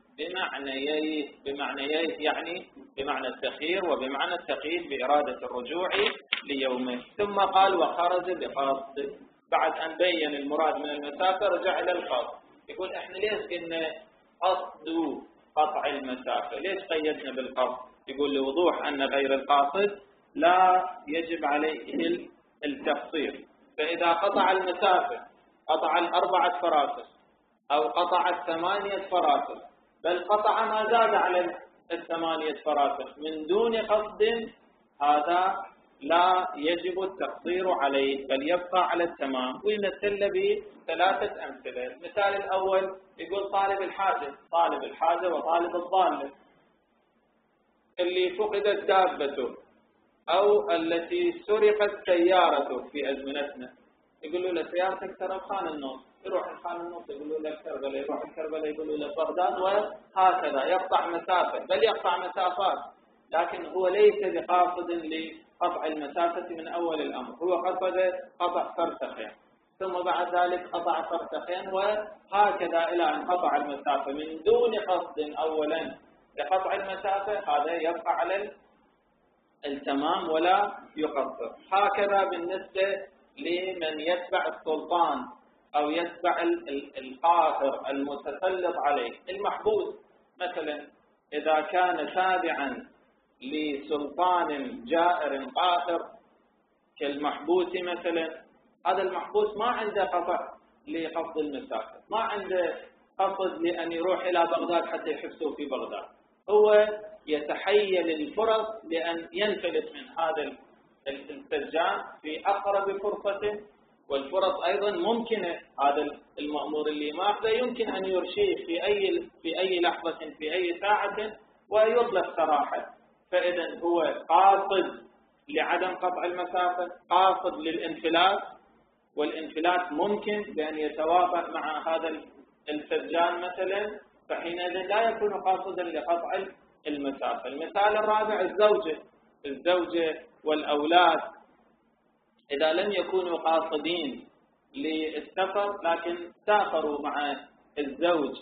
S1: بمعنييه، يعني بمعنى التخيير وبمعنى التقييد بإرادة الرجوع ليومه. ثم قال: وخرج بقصد. بعد أن بين المراد من المسافة رجع إلى القصد. يقول: إحنا ليش قلنا قصد قطع المسافة؟ ليش قيدنا بالقصد؟ يقول: لوضوح أن غير القاصد لا يجب عليه التقصير. فإذا قطع المسافة، قطع 4 فراسخ أو قطع 8 فراسخ، بل قطع ما زاد على 8 فراسخ من دون قصد، هذا لا يجب التقصير عليه بل يبقى على التمام. ويمثل ب3 أمثلة. المثال الأول يقول: طالب الحاجة وطالب الضالة. اللي فقدت دابته أو التي سرقت سيارته في أزمنتنا، يقولوا له: سيارتك ترى بخان النص، يروح الخان النص، يقولوا له كربلاء، يروح الكربلاء يقولوا له بغداد، وهكذا يقطع مسافة، بل يقطع مسافات، لكن هو ليس بقاصد لقطع المسافة من أول الأمر. هو قصد قطع فرسخين، ثم بعد ذلك قطع فرسخين، وهكذا إلى أن قطع المسافة من دون قصد أولا لقطع المسافة. هذا يبقى على التمام ولا يقصر. هكذا بالنسبة لمن يتبع السلطان أو يتبع القاهر المتسلط عليه. المحبوس مثلا إذا كان تابعا لسلطان جائر قاهر كالمحبوس مثلا، هذا المحبوس ما عنده قطع لقصد المسافة، ما عنده قصد لأن يروح إلى بغداد حتى يحبسوه في بغداد. هو يتحيل الفرص لأن ينفلت من هذا السجان في أقرب فرصة، والفرص أيضا ممكنة. هذا المأمور اللي ماخذه يمكن أن يرشيه في أي لحظة في أي ساعة ويطلق سراحه. فإذا هو قاصد لعدم قطع المسافة، قاصد للانفلات، والانفلات ممكن بأن يتوافق مع هذا السجان مثلا، فحينئذ لا يكون قاصدا لقطع المسافة. المثال الرابع: الزوجة والأولاد إذا لم يكونوا قاصدين للسفر لكن سافروا مع الزوج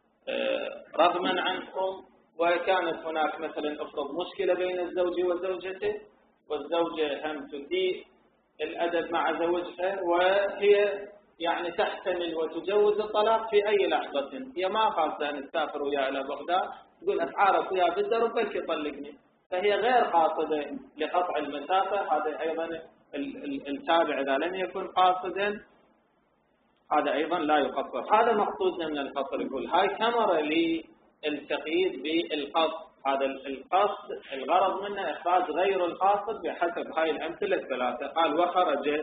S1: رغما عنهم، وكانت هناك مثلا افرض مشكلة بين الزوج وزوجته، والزوجة هم تسيء الأدب مع زوجها، وهي يعني تحتمل وتجوز الطلاق في أي لحظة، هي ما قاصدة أن تسافر وياه إلى بغداد، تقول أتعارف وياه بالدرب بلكي يطلقني، فهي غير قاصدة لقطع المسافة. هذا أيضا التابع إذا لم يكن قاصدا هذا أيضا لا يقصر. هذا مقصودنا من القصر. يقول هاي ثمرة للتقييد بالقصد. هذا القصد الغرض منه إخراج غير القاصد بحسب هاي الأمثلة الثلاثة. قال: وخرج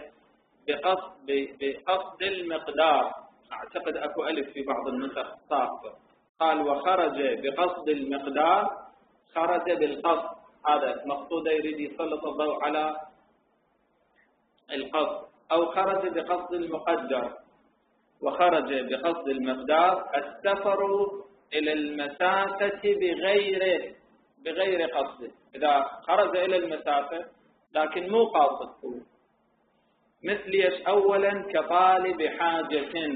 S1: بقصد المقدار. أعتقد أكو ألف في بعض النسخ ساقطة. قال: وخرج بقصد المقدار، خرج بالقصد. هذا مقصود يريد يسلط الضوء على القصد. أو خرج بقصد المقدر. وخرج بقصد المقدار السفر إلى المسافة بغير قصد. إذا خرج إلى المسافة لكن مو قاصد، مثل أولا كطالب حاجة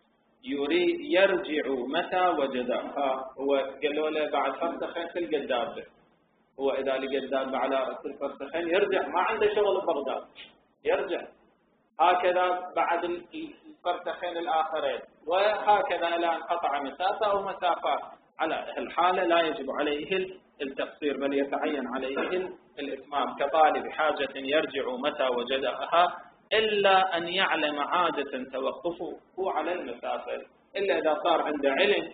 S1: يرجع متى وجدها. هو قالوا له بعد فرسخين تلقى الدابة، هو إذا لقى الدابة على رأس الفرسخين يرجع، ما عنده شغل ببغداد يرجع. هكذا بعد الفرسخين الآخرين، وهكذا إلى أن قطع مسافة أو مسافات. على الحالة لا يجب عليه التقصير بل يتعين عليه الإتمام. كطالب حاجة يرجع متى وجدها، إلا أن يعلم عادة توقفه على المسافة، إلا إذا صار عنده علم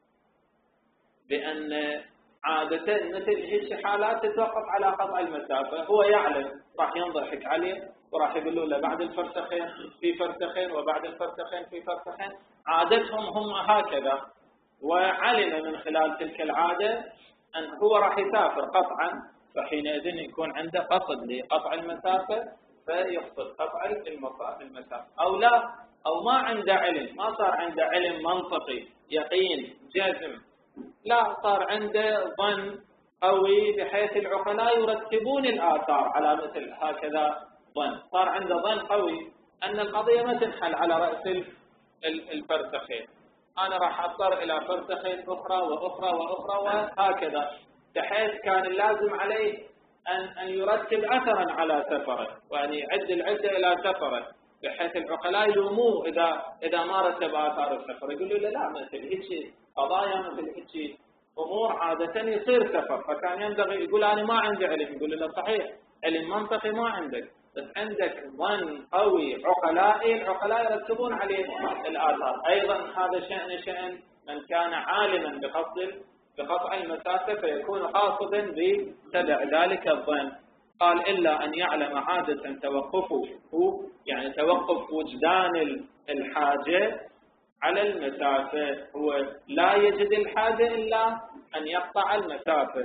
S1: بأن عادة مثل هيك حالات تتوقف على قطع المسافة، هو يعلم، راح ينضحك عليه وراح يقولوا له بعد الفرسخين في فرسخين وبعد الفرسخين في فرسخين، عادتهم هم هكذا، وعلم من خلال تلك العادة أن هو راح يسافر قطعا، فحينئذ يكون عنده قصد لقطع المسافة فيقصد قطع المسافة، أو لا، أو ما عنده علم، ما صار عنده علم منطقي يقين جزم، لا، صار عنده ظن قوي بحيث العقلاء يرتبون الآثار على مثل هكذا ظن، صار عنده ظن قوي أن القضية ما تنحل على رأس الفرسخين، أنا راح أضطر إلى فرسخين أخرى وأخرى وأخرى وهكذا، بحيث كان اللازم عليه أن يرتب أثرا على سفره، وأن يعد العدة إلى سفره، بحيث العقلاء يلوموه إذا ما رتب آثار السفر، يقولوا له لا، مثل هيك قضايا، مثل هيك أمور عادة يصير سفر، فكان ينبغي يقول أنا ما عندي علم، يقول له صحيح علم منطقي ما عندك، بس عندك ظن قوي عقلائي، العقلاء يرتبون عليه الآثار. أيضا هذا شأن من كان عالما بقطع المسافة فيكون قاصدا بتبع ذلك الظن. قال إلا أن يعلم عادة توقفه، يعني توقف وجدان الحاجة على المسافة، هو لا يجد الحاجة إلا أن يقطع المسافة.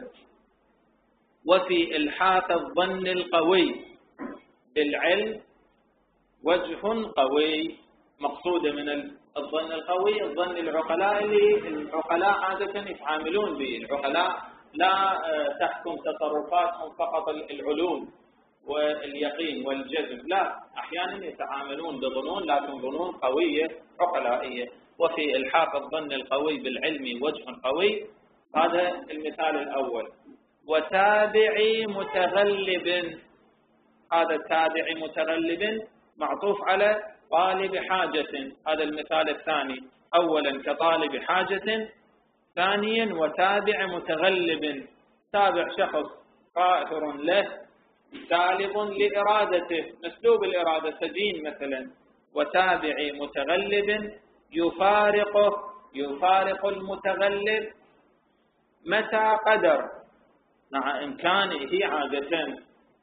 S1: وفي إلحاق الظن القوي بالعلم وجه قوي، مقصود من الظن القوي الظن العقلاء اللي العقلاء عادة يتعاملون به، العقلاء لا تحكم تصرفاتهم فقط العلوم واليقين والجزم، لا، أحيانا يتعاملون بظنون، لكن ظنون قوية عقلائية. وفي إلحاق الظن القوي بالعلم وجه قوي، هذا المثال الأول. وتابعي متغلب، هذا تابعي متغلب معطوف على طالب حاجة، هذا المثال الثاني، أولا كطالب حاجة، ثانيا وتابع متغلب، تابع شخص قاهر له سالب لإرادته، مسلوب الإرادة سجين مثلا، وتابع متغلب يفارق المتغلب متى قدر، مع إمكانه عادة،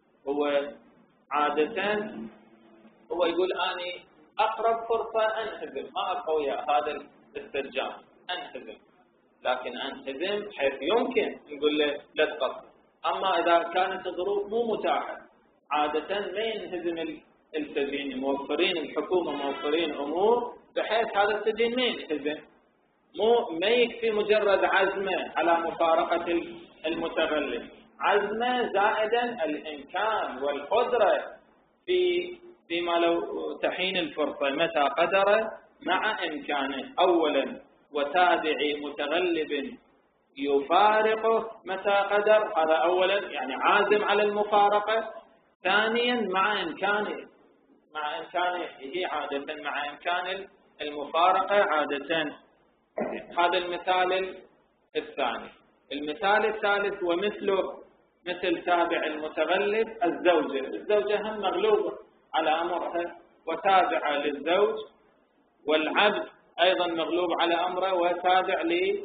S1: هو يقول أني أقرب فرصة أنهزم، ما أبقى ويا هذا السجان، أنهزم، لكن أنهزم حيث يمكن نقول له لا تقصر. أما إذا كانت الظروف مو متاحة، عادة ما ينهزم السجين، موفرين الحكومة، موفرين أمور بحيث هذا السجين ما ينهزم، ما يكفي مجرد عزمه على مفارقة المتغلب، عزمه زائدا الإمكان والقدرة فيما لو تحين الفرصة متى قدر مع إمكانه. أولا وتابع متغلب يفارقه متى قدر، هذا أولا يعني عازم على المفارقة. ثانيا مع إمكانه هي عادة، مع إمكان المفارقة عادة. هذا المثال الثاني. المثال الثالث ومثله مثل تابع المتغلب الزوجة هم مغلوبة على أمرها وتابعة للزوج، والعبد أيضا مغلوب على أمره وتابع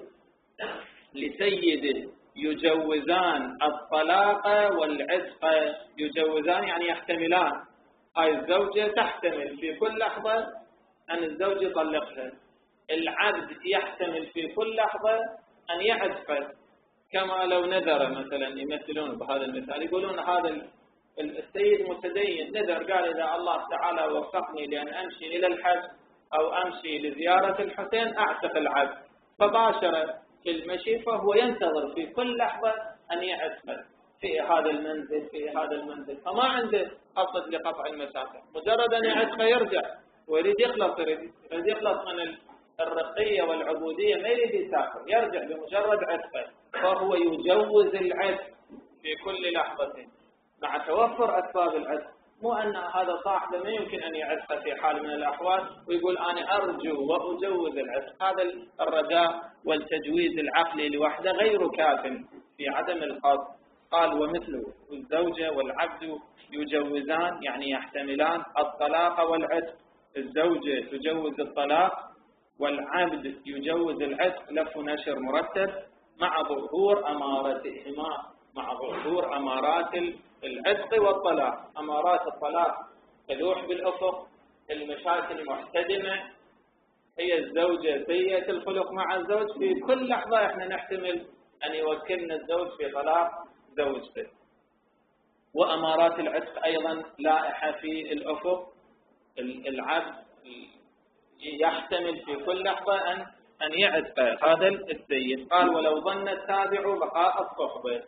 S1: لسيده، يجوزان الطلاق والعتق، يجوزان يعني يحتملان، هاي الزوجة تحتمل في كل لحظة أن الزوج يطلقها، العبد يحتمل في كل لحظة أن يعتق، كما لو نذر مثلا، يمثلون بهذا المثال، يقولون هذا السيد متدين نذر، قال إذا الله تعالى وفقني لأن أمشي إلى الحج أو أمشي لزيارة الحسين أعتق العبد، فباشر في المشي، فهو ينتظر في كل لحظة أن يعتق في هذا المنزل، فما عنده قصد لقطع المسافة، مجرد أن يعتق يرجع ويريد يخلص من الرقية والعبودية، ما يريد يسافر، يرجع بمجرد عتقه، فهو يجوز العتق في كل لحظة مع توفر أسباب العتق، مو أن هذا صاحب ما يمكن أن يعتق في حال من الأحوال ويقول أنا أرجو وأجوز العتق، هذا الرجاء والتجويز العقلي لوحده غير كاف في عدم القصد. قال ومثله الزوجة والعبد يجوزان يعني يحتملان الطلاق والعتق، الزوجة تجوز الطلاق والعبد يجوز العتق، لف نشر مرتب مع ظهور أماراتهما، مع ظهور أمارات العتق والطلاق. أمارات الطلاق تلوح بالأفق، المشاكل محتدمة، هي الزوجة سيئة الخلق مع الزوج، في كل لحظة احنا نحتمل أن يوكلنا الزوج في طلاق زوجته. وأمارات العتق أيضا لائحة في الأفق. العبد يحتمل في كل لحظة أن يعتق هذا السيد. قال ولو ظن التابع بقاء الصحبة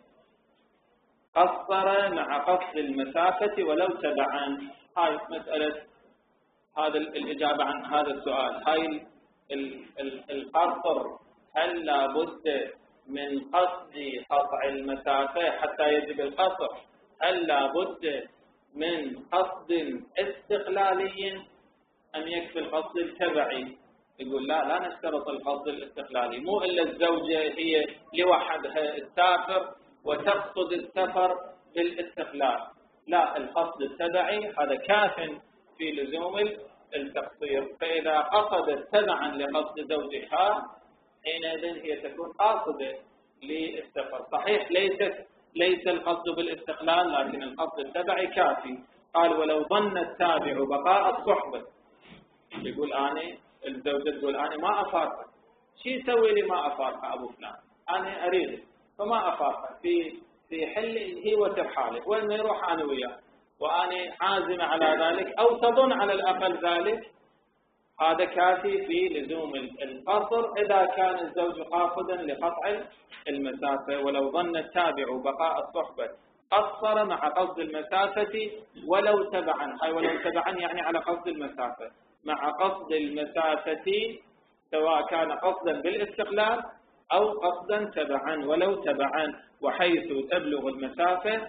S1: قصر مع قصد المسافة ولو تبعا. هاي مسألة، هذا الإجابة عن هذا السؤال. هاي القصر هل لابد من قصد قطع المسافة حتى يجب القصر؟ هل لابد من قصد استقلالي أم يكفي القصد التبعي؟ يقول لا نشترط القصد الاستقلالي، مو إلا الزوجة هي لوحدها تسافر وتقصد السفر بالاستقلال، لا، القصد التبعي هذا كاف في لزوم التقصير. فإذا قصدت تبعا لقصد زوجها حينئذ هي تكون قاصدة للسفر. صحيح ليس القصد بالاستقلال، لكن القصد التبعي كافي. قال ولو ظن التابع بقاء الصحبة، يقول أنا الزوجة تقول أنا ما أفارقك، شو يسوي لي ما أفارقك أبو فلان؟ أنا أريد فما أفارقك في حل هي وترحاله، وين ما يروح أنا وياه، وأنا عازمة على ذلك أو تظن على الأقل ذلك. هذا كافي في لزوم القصر إذا كان الزوج قاصدا لقطع المسافة. ولو ظن التابع بقاء الصحبة قصر مع قصد المسافة ولو تبعا. أي ولو تبعا يعني على قصد المسافة، مع قصد المسافة سواء كان قصدا بالاستقلال أو قصدا تبعا ولو تبعا. وحيث تبلغ المسافة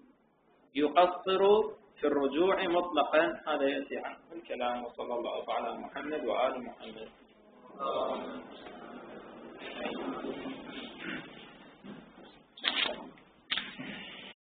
S1: يقصر في الرجوع مطلقا. هذا يأتي عن الكلام. وصلى الله على محمد وآل محمد.